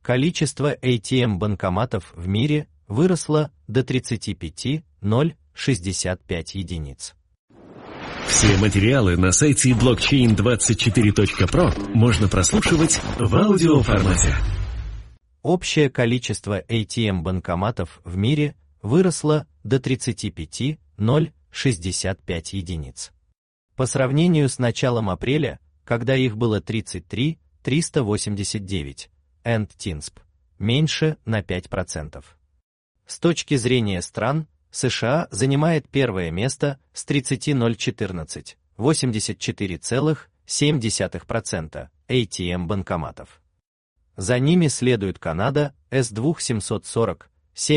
Количество ATM-банкоматов в мире выросло до 35,065 единиц. Все материалы на сайте blockchain24.pro можно прослушивать в аудиоформате. Общее количество ATM-банкоматов в мире выросло до 35,065 единиц. По сравнению с началом апреля, когда их было 33,389, НТИНСП, меньше на 5%. С точки зрения стран, США занимает первое место с 30,014, 84,7% ATM-банкоматов. За ними следует Канада с 2740,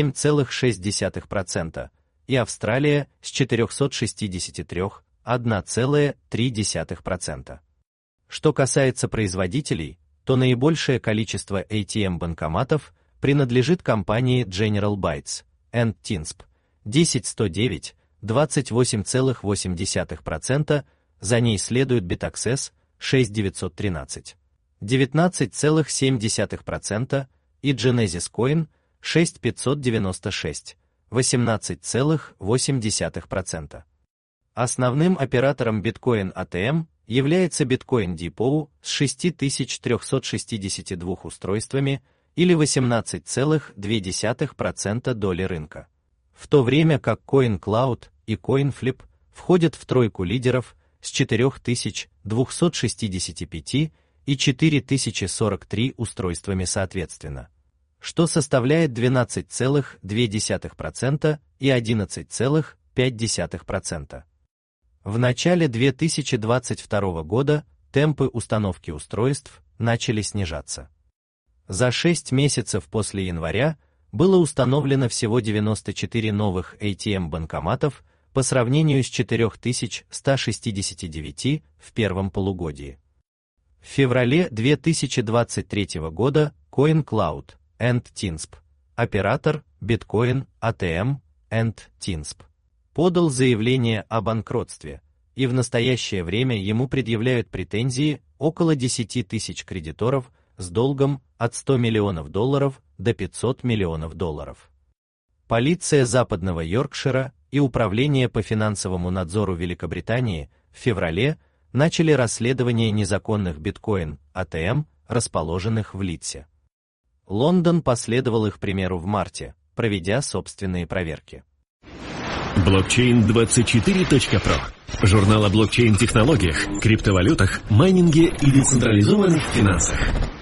7,6%, и Австралия с 463, 1,3%. Что касается производителей, то наибольшее количество ATM-банкоматов принадлежит компании General Bytes, НТИНСП, 10109, 28,8%, за ней следует BitAccess, 6913, 19,7%, и Genesis Coin, 6596, 18,8%. Основным оператором Bitcoin ATM является Bitcoin Depot с 6362 устройствами или 18,2% доли рынка. В то время как CoinCloud и CoinFlip входят в тройку лидеров с 4265 и 4043 устройствами соответственно, что составляет 12,2% и 11,5%. В начале 2022 года темпы установки устройств начали снижаться. За 6 месяцев после января было установлено всего 94 новых ATM-банкоматов по сравнению с 4169 в первом полугодии. В феврале 2023 года CoinCloud, НТИНСП, оператор Bitcoin ATM, НТИНСП, подал заявление о банкротстве, и в настоящее время ему предъявляют претензии около 10 тысяч кредиторов с долгом от $100 миллионов до $500 миллионов. Полиция Западного Йоркшира и Управление по финансовому надзору Великобритании в феврале начали расследование незаконных биткоин ATM, расположенных в Лидсе. Лондон последовал их примеру в марте, проведя собственные проверки. Blockchain24.pro. Журнал о блокчейн-технологиях, криптовалютах, майнинге и децентрализованных финансах.